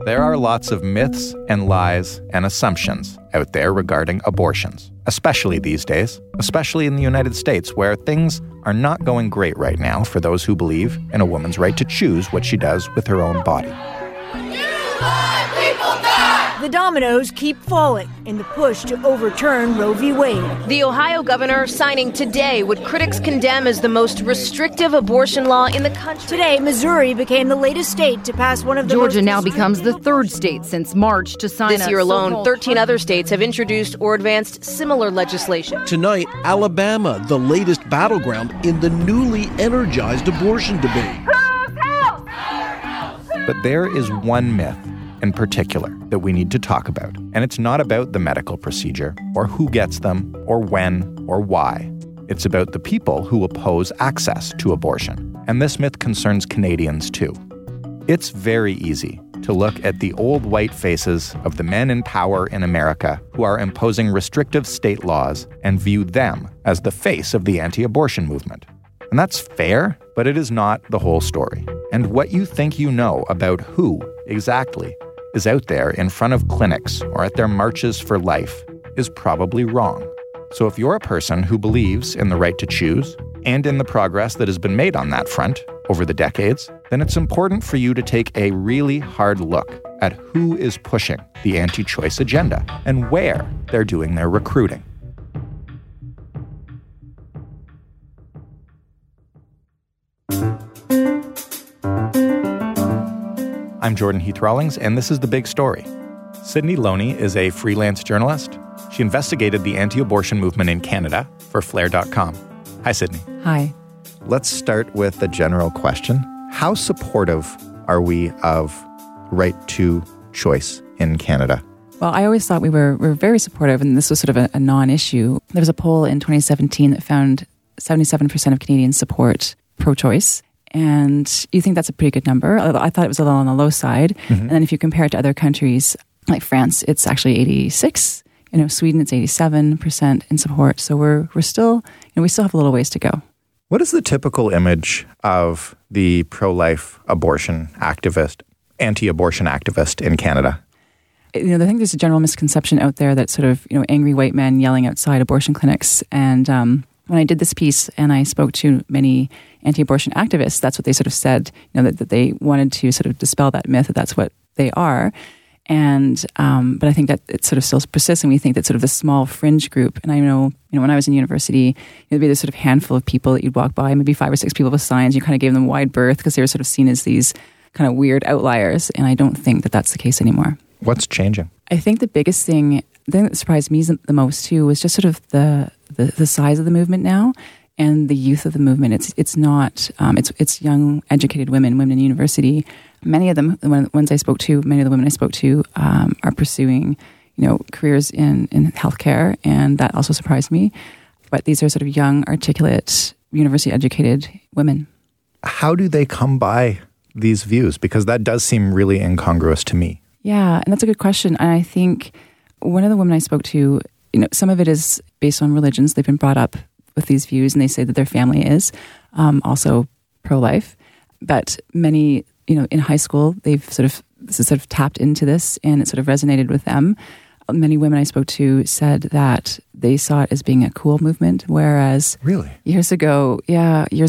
There are lots of myths and lies and assumptions out there regarding abortions, especially these days, especially in the United States, where things are not going great right now for those who believe in a woman's right to choose what she does with her own body. The dominoes keep falling in the push to overturn Roe v. Wade. The Ohio governor signing today what critics condemn as the most restrictive abortion law in the country. Today, Missouri became the latest state to pass one of the Georgia now becomes the third state since March to sign this year alone, 13 other states have introduced or advanced similar legislation. Tonight, Alabama, the latest battleground in the newly energized abortion debate. But there is one myth in particular that we need to talk about. And it's not about the medical procedure, or who gets them, or when, or why. It's about the people who oppose access to abortion. And this myth concerns Canadians too. It's very easy to look at the old white faces of the men in power in America who are imposing restrictive state laws and view them as the face of the anti-abortion movement. And that's fair, but it is not the whole story. And what you think you know about who exactly is out there in front of clinics or at their marches for life is probably wrong. So if you're a person who believes in the right to choose and in the progress that has been made on that front over the decades, then it's important for you to take a really hard look at who is pushing the anti-choice agenda and where they're doing their recruiting. I'm Jordan Heath Rawlings, and this is The Big Story. Sydney Loney is a freelance journalist. She investigated the anti-abortion movement in Canada for Flare.com. Hi, Sydney. Hi. Let's start with the general question. How supportive are we of right to choice in Canada? Well, I always thought we were very supportive, and this was sort of a non-issue. There was a poll in 2017 that found 77% of Canadians support pro-choice. And you think that's a pretty good number. I thought it was a little on the low side. Mm-hmm. And then if you compare it to other countries, like France, it's actually 86. Sweden, it's 87% in support. So we're still, we still have a little ways to go. What is the typical image of the pro-life abortion activist, anti-abortion activist in Canada? I think there's a general misconception out there that sort of, angry white men yelling outside abortion clinics. And when I did this piece and I spoke to many anti-abortion activists, that's what they sort of said, that they wanted to sort of dispel that myth that that's what they are. And but I think that it sort of still persists, and we think that sort of the small fringe group. And I know, when I was in university, there'd be this sort of handful of people that you'd walk by, maybe 5 or 6 people with signs. You kind of gave them wide berth because they were sort of seen as these kind of weird outliers. And I don't think that that's the case anymore. What's changing? I think the biggest thing that surprised me the most too was just sort of the size of the movement now. And the youth of the movement, it's not, it's young, educated women in university. Many of them, many of the women I spoke to are pursuing, careers in healthcare, and that also surprised me. But these are sort of young, articulate, university-educated women. How do they come by these views? Because that does seem really incongruous to me. Yeah, and that's a good question. And I think one of the women I spoke to, some of it is based on religions. They've been brought up with these views, and they say that their family is also pro-life. But many, in high school, this is sort of tapped into this, and it sort of resonated with them. Many women I spoke to said that they saw it as being a cool movement, whereas really years ago, they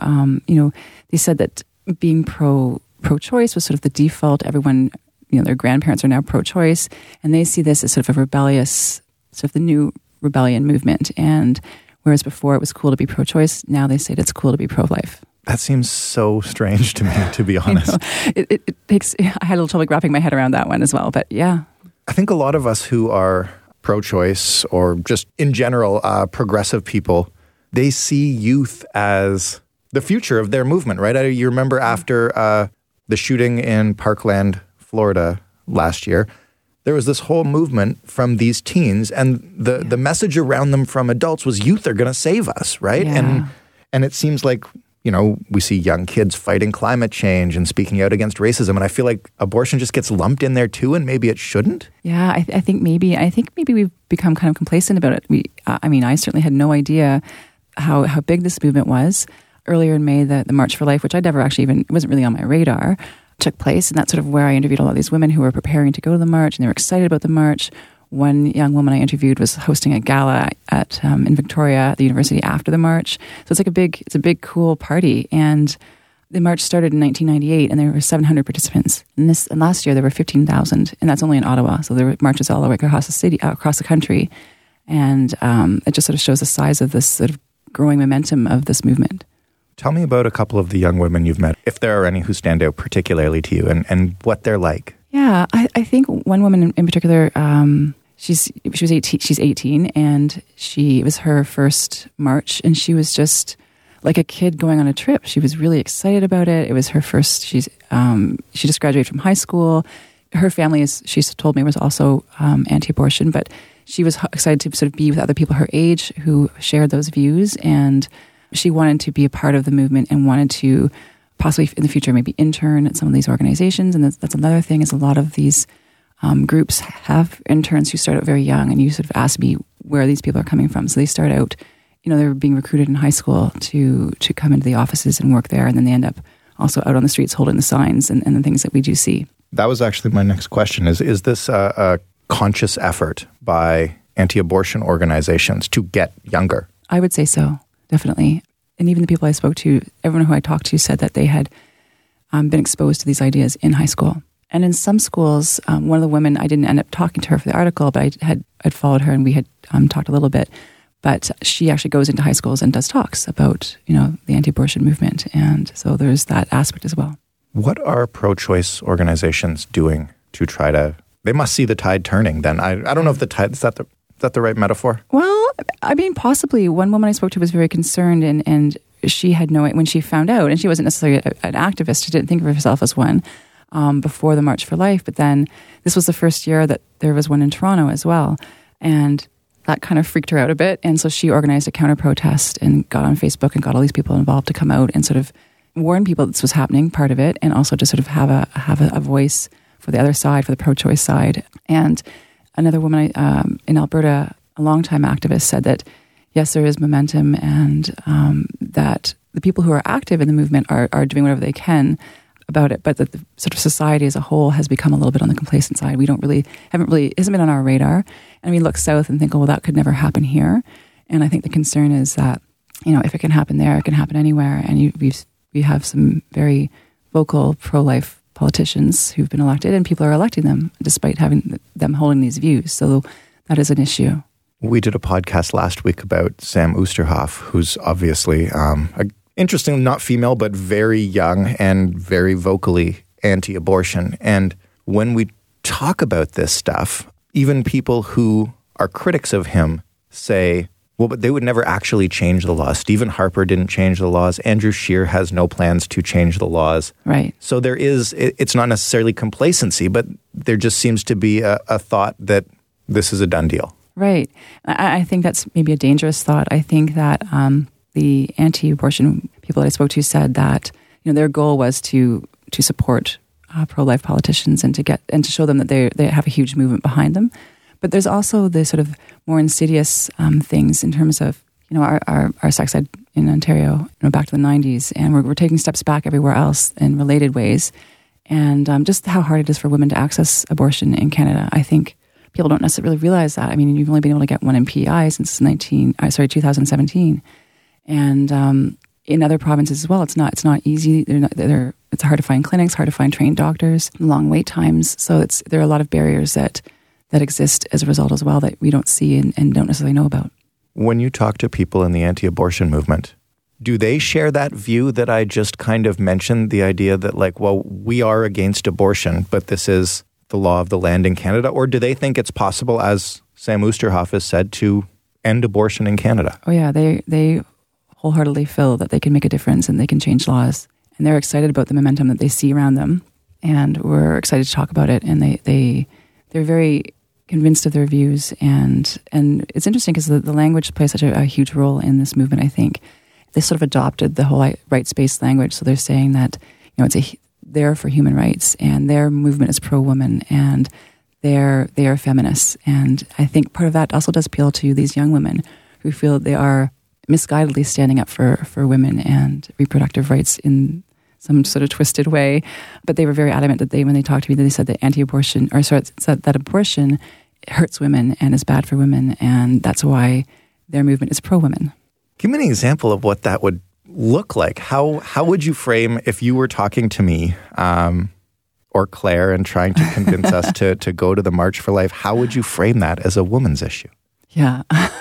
said that being pro-choice was sort of the default. Everyone, their grandparents are now pro-choice, and they see this as sort of a rebellious, sort of the new rebellion movement. And whereas before it was cool to be pro-choice, now they say it's cool to be pro-life. That seems so strange to me, to be honest. I had a little trouble wrapping my head around that one as well, but yeah. I think a lot of us who are pro-choice or just in general progressive people, they see youth as the future of their movement, right? You remember after the shooting in Parkland, Florida last year, there was this whole movement from these teens, and the message around them from adults was youth are going to save us, right? Yeah. And it seems like, we see young kids fighting climate change and speaking out against racism, and I feel like abortion just gets lumped in there too, and maybe it shouldn't. Yeah, I think maybe we've become kind of complacent about it. I certainly had no idea how big this movement was. Earlier in May, the March for Life, which I never actually it wasn't really on my radar. took place. And that's sort of where I interviewed a lot of these women who were preparing to go to the march, and they were excited about the march. One young woman I interviewed was hosting a gala at in Victoria at the university after the march. So it's like a big cool party. And the march started in 1998, and there were 700 participants. And last year there were 15,000, and that's only in Ottawa. So there were marches all the way across the city, across the country, and it just sort of shows the size of this sort of growing momentum of this movement. Tell me about a couple of the young women you've met, if there are any who stand out particularly to you, and what they're like. Yeah, I think one woman in particular, she's 18, and it was her first march, and she was just like a kid going on a trip. She was really excited about it. It was her first. She just graduated from high school. Her family, she told me, was also anti-abortion, but she was excited to sort of be with other people her age who shared those views, and she wanted to be a part of the movement and wanted to possibly in the future maybe intern at some of these organizations. And that's another thing, is a lot of these groups have interns who start out very young, and you sort of ask me where these people are coming from. So they start out, they're being recruited in high school to come into the offices and work there, and then they end up also out on the streets holding the signs and the things that we do see. That was actually my next question, is this a conscious effort by anti-abortion organizations to get younger? I would say so, definitely. And even the people I spoke to, everyone who I talked to said that they had been exposed to these ideas in high school. And in some schools, one of the women, I didn't end up talking to her for the article, but I'd followed her and we had talked a little bit. But she actually goes into high schools and does talks about, the anti-abortion movement. And so there's that aspect as well. What are pro-choice organizations doing to try to... They must see the tide turning then. I don't know if the tide... Is that the right metaphor? Well, I mean, possibly. One woman I spoke to was very concerned, and she had when she found out, and she wasn't necessarily an activist, she didn't think of herself as one before the March for Life, but then this was the first year that there was one in Toronto as well, and that kind of freaked her out a bit, and so she organized a counter-protest and got on Facebook and got all these people involved to come out and sort of warn people this was happening, part of it, and also to sort of have a voice for the other side, for the pro-choice side. And another woman in Alberta, a longtime activist, said that, yes, there is momentum, and that the people who are active in the movement are doing whatever they can about it, but that the sort of society as a whole has become a little bit on the complacent side. We hasn't been on our radar, and we look south and think, oh, well, that could never happen here. And I think the concern is that, if it can happen there, it can happen anywhere. And we have some very vocal pro-life politicians who've been elected, and people are electing them despite having them holding these views. So that is an issue. We did a podcast last week about Sam Oosterhoff, who's obviously, interestingly not female, but very young and very vocally anti-abortion. And when we talk about this stuff, even people who are critics of him say, well, but they would never actually change the laws. Stephen Harper didn't change the laws. Andrew Scheer has no plans to change the laws. Right. So it's not necessarily complacency, but there just seems to be a thought that this is a done deal. Right. I think that's maybe a dangerous thought. I think that the anti-abortion people that I spoke to said that their goal was to support pro-life politicians and to show them that they have a huge movement behind them. But there's also the sort of more insidious things in terms of our sex ed in Ontario back to the 90s, and we're taking steps back everywhere else in related ways, and just how hard it is for women to access abortion in Canada. I think people don't necessarily realize that. I mean, you've only been able to get one MPI since 2017. And in other provinces as well, it's not easy. It's hard to find clinics, hard to find trained doctors, long wait times. So there are a lot of barriers that exist as a result as well that we don't see and don't necessarily know about. When you talk to people in the anti-abortion movement, do they share that view that I just kind of mentioned, the idea that we are against abortion, but this is the law of the land in Canada? Or do they think it's possible, as Sam Oosterhoff has said, to end abortion in Canada? Oh yeah, they wholeheartedly feel that they can make a difference and they can change laws. And they're excited about the momentum that they see around them. And we're excited to talk about it. And they're very convinced of their views. And it's interesting because the language plays such a huge role in this movement, I think. They sort of adopted the whole rights-based language. So they're saying that, they're for human rights and their movement is pro-woman and they are feminists. And I think part of that also does appeal to these young women who feel they are misguidedly standing up for women and reproductive rights in some sort of twisted way. But they were very adamant that when they talked to me, they said that said that abortion hurts women and is bad for women, and that's why their movement is pro-women. Give me an example of what that would look like. How would you frame, if you were talking to me or Claire and trying to convince us to go to the March for Life, how would you frame that as a woman's issue? Yeah.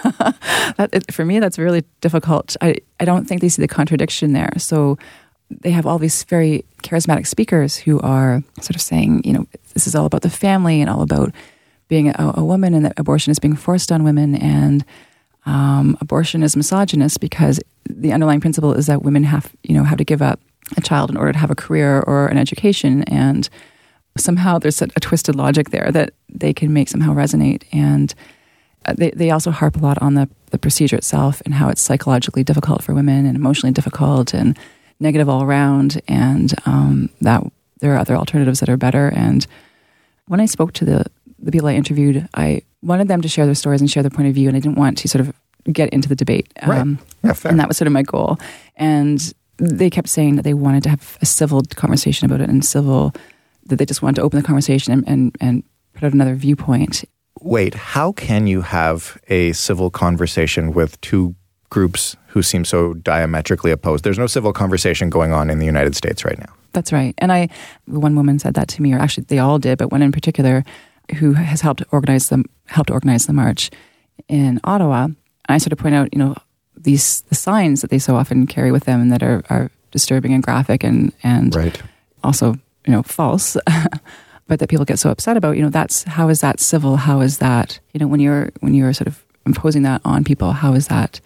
For me, that's really difficult. I don't think they see the contradiction there. So they have all these very charismatic speakers who are sort of saying, this is all about the family and all about being a woman, and that abortion is being forced on women, and abortion is misogynist because the underlying principle is that women have to give up a child in order to have a career or an education, and somehow there's a twisted logic there that they can make somehow resonate. And they also harp a lot on the procedure itself and how it's psychologically difficult for women and emotionally difficult and negative all around, and that there are other alternatives that are better. And when I spoke to the people I interviewed, I wanted them to share their stories and share their point of view, and I didn't want to sort of get into the debate. Right. Yeah, fair. And that was sort of my goal. And they kept saying that they wanted to have a civil conversation about it, and that they just wanted to open the conversation and put out another viewpoint. Wait, how can you have a civil conversation with two groups who seem so diametrically opposed? There's no civil conversation going on in the United States right now. That's right. And one woman said that to me, or actually they all did, but one in particular who has helped organize the march in Ottawa. And I sort of point out, the signs that they so often carry with them and that are disturbing and graphic and right. Also, false. But that people get so upset about, how is that civil? How is that, when you're sort of imposing that on people, how is that?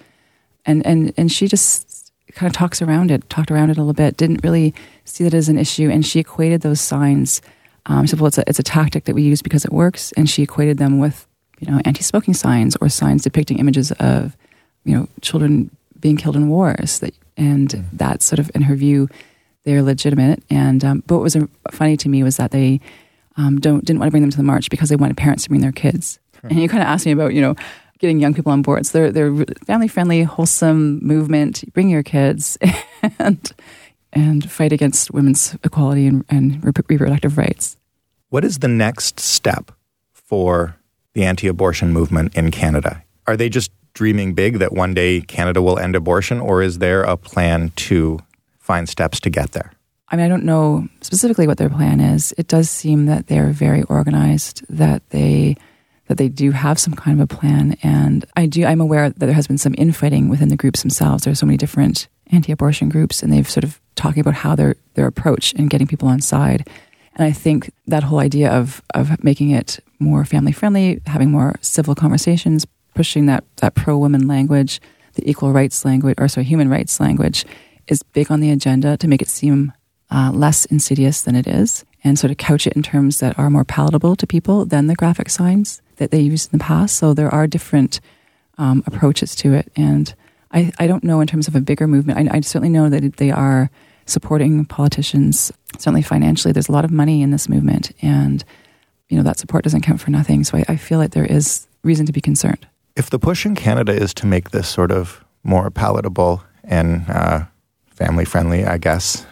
And she just kind of talked around it a little bit, didn't really see that as an issue. And she equated those signs. She said, well, it's a tactic that we use because it works. And she equated them with, anti-smoking signs or signs depicting images of, children being killed in wars. That's sort of, in her view, they're legitimate. And but what was funny to me was that they didn't want to bring them to the march because they wanted parents to bring their kids. And you kind of asked me about, getting young people on board. So they're family-friendly, wholesome movement. Bring your kids and fight against women's equality and reproductive rights. What is the next step for the anti-abortion movement in Canada? Are they just dreaming big that one day Canada will end abortion, or is there a plan to find steps to get there? I mean, I don't know specifically what their plan is. It does seem that they're very organized, that they do have some kind of a plan. And I'm aware that there has been some infighting within the groups themselves. There are so many different anti-abortion groups, and they've sort of talking about how their approach and getting people on side. And I think that whole idea of making it more family-friendly, having more civil conversations, pushing that pro-women language, the equal rights language, human rights language, is big on the agenda to make it seem less insidious than it is, and sort of couch it in terms that are more palatable to people than the graphic signs that they used in the past. So there are different approaches to it. And I don't know in terms of a bigger movement. I certainly know that they are supporting politicians, certainly financially. There's a lot of money in this movement, and that support doesn't count for nothing. So I feel like there is reason to be concerned. If the push in Canada is to make this sort of more palatable and family-friendly, I guess,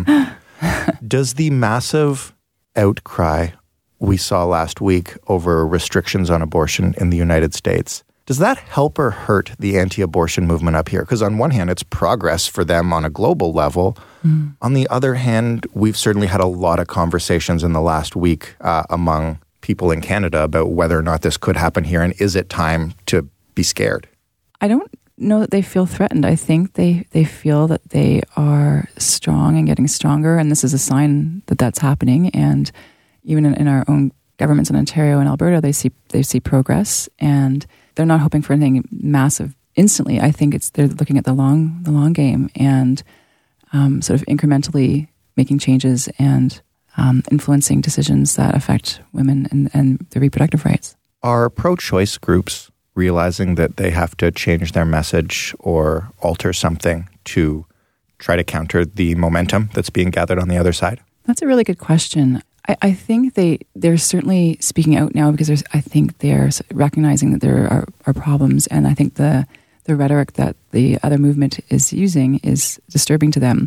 does the massive outcry we saw last week over restrictions on abortion in the United States, does that help or hurt the anti-abortion movement up here? Because on one hand, it's progress for them on a global level. Mm. On the other hand, we've certainly had a lot of conversations in the last week among people in Canada about whether or not this could happen here, and is it time to be scared? I don't know that they feel threatened. I think they feel that they are strong and getting stronger, and this is a sign that that's happening. And even in our own governments in Ontario and Alberta, they see progress, and they're not hoping for anything massive instantly. I think they're looking at the long game and sort of incrementally making changes and influencing decisions that affect women and their reproductive rights. Are pro-choice groups realizing that they have to change their message or alter something to try to counter the momentum that's being gathered on the other side? That's a really good question. I think they're certainly speaking out now because I think they're recognizing that there are problems, and I think the rhetoric that the other movement is using is disturbing to them.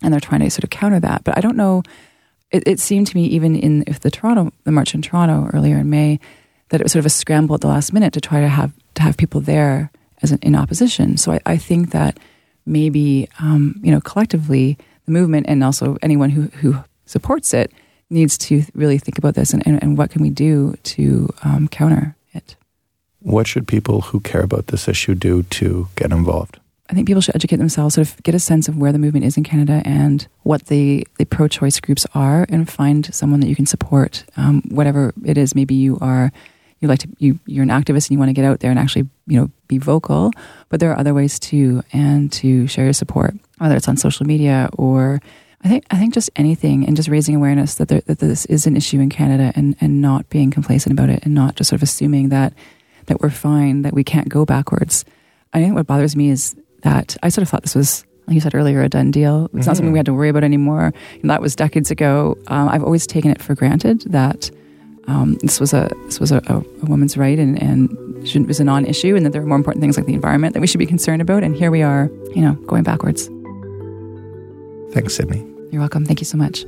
and they're trying to sort of counter that. But I don't know. It seemed to me, even in the march in Toronto earlier in May, that it was sort of a scramble at the last minute to try to have people there in opposition. So I think that maybe collectively the movement and also anyone who supports it needs to really think about this and what can we do to counter it. What should people who care about this issue do to get involved? I think people should educate themselves, sort of get a sense of where the movement is in Canada and what the pro-choice groups are, and find someone that you can support, whatever it is. Maybe you're an activist and you want to get out there and actually, be vocal, but there are other ways too, and to share your support, whether it's on social media or I think just anything, and just raising awareness that this is an issue in Canada, and not being complacent about it, and not just sort of assuming that we're fine, that we can't go backwards. I think what bothers me is that I sort of thought this was, like you said earlier, a done deal. It's not something we had to worry about anymore. And that was decades ago. I've always taken it for granted that this was a woman's right and was a non-issue, and that there are more important things like the environment that we should be concerned about. And here we are, going backwards. Thanks, Sydney. You're welcome. Thank you so much.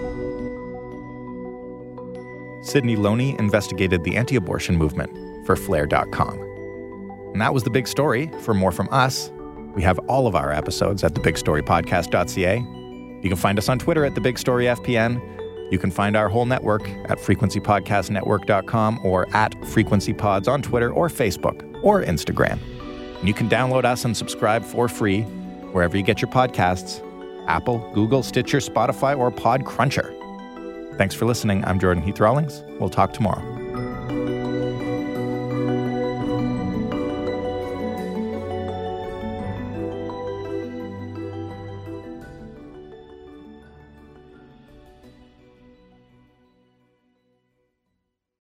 Sydney Loney investigated the anti-abortion movement for Flare.com. And that was The Big Story. For more from us, we have all of our episodes at thebigstorypodcast.ca. You can find us on Twitter at TheBigStoryFPN. You can find our whole network at frequencypodcastnetwork.com or at FrequencyPods on Twitter or Facebook or Instagram. And you can download us and subscribe for free wherever you get your podcasts: Apple, Google, Stitcher, Spotify, or Podcruncher. Thanks for listening. I'm Jordan Heath Rawlings. We'll talk tomorrow.